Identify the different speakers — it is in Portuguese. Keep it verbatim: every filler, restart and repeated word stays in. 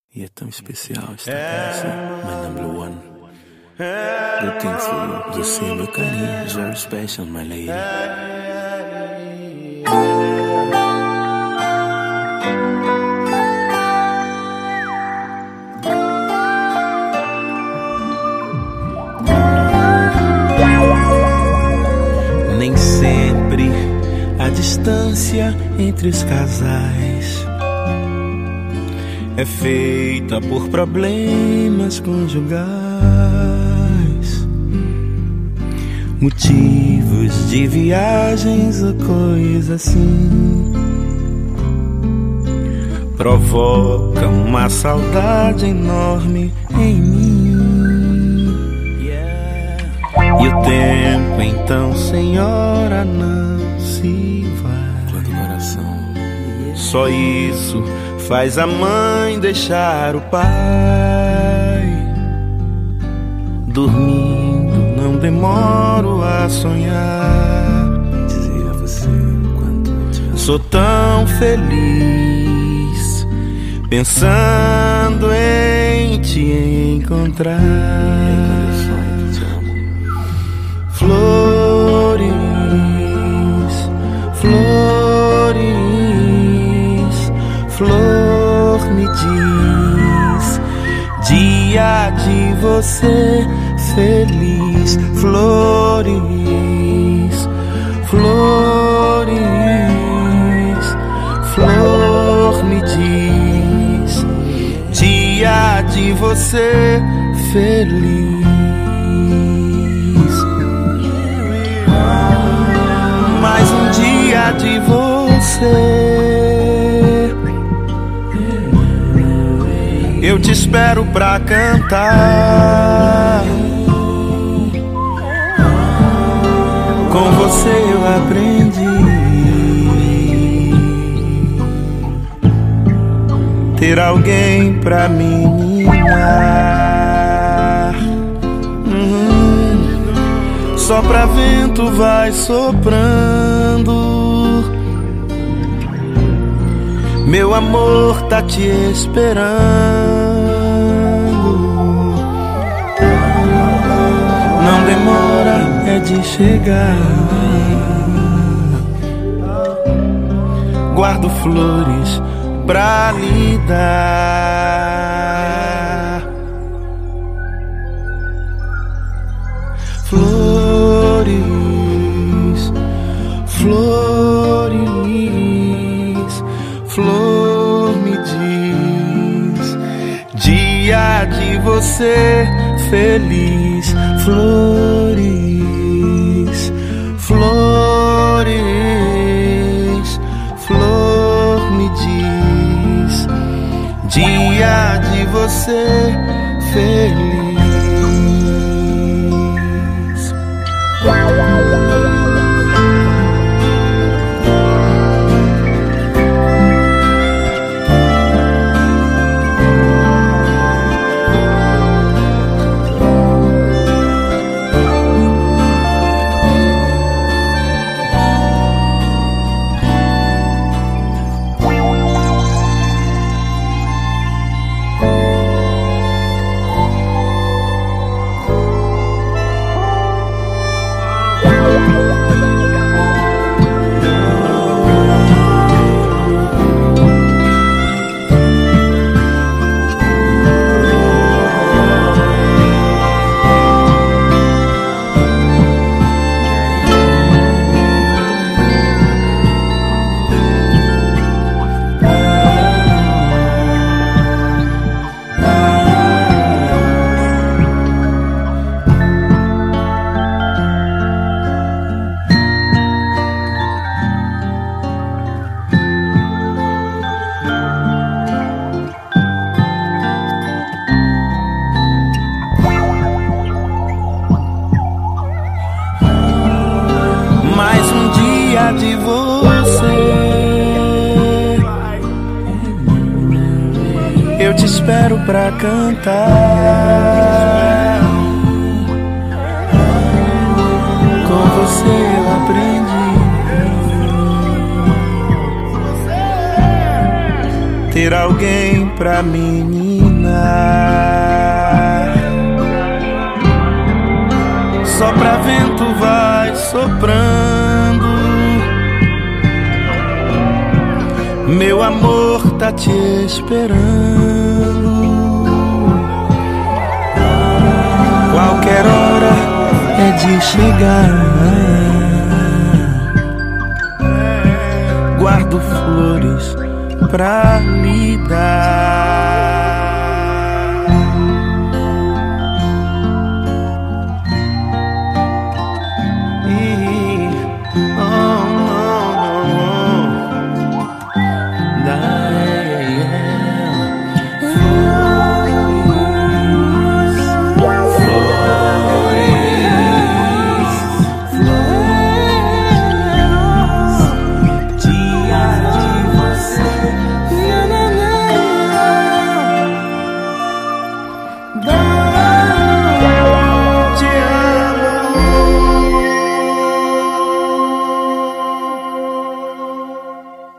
Speaker 1: E é tão especial estar com você, my number one. Good things for you. Você é meu carinho, is very special, my lady. Nem sempre a distância entre os casais é feita por problemas conjugais, motivos de viagens ou coisa assim, provoca uma saudade enorme em mim. E o tempo então, senhora, não se vai. Quando o coração só isso faz a mãe deixar o pai. Dormindo, não demoro a sonhar. Dizer a você quanto eu te amo. Sou tão feliz pensando em te encontrar. Flores, flores, flor me diz dia de você feliz. Flores, flores, flor me diz dia de você feliz. Mais um dia de você, eu te espero pra cantar. Com você eu aprendi ter alguém pra me mimar. Uhum. Só pra vento vai soprando, meu amor tá te esperando. Não demora, é de chegar. Guardo flores pra lhe dar. Flores, flores, flor me diz dia de você feliz. Flores, flores, flor me diz dia de você feliz. De você, eu te espero pra cantar. Com você eu aprendi ter alguém pra me ninar. Só pra vento vai soprando, meu amor tá te esperando. Qualquer hora é de chegar. Guardo flores pra lhe dar.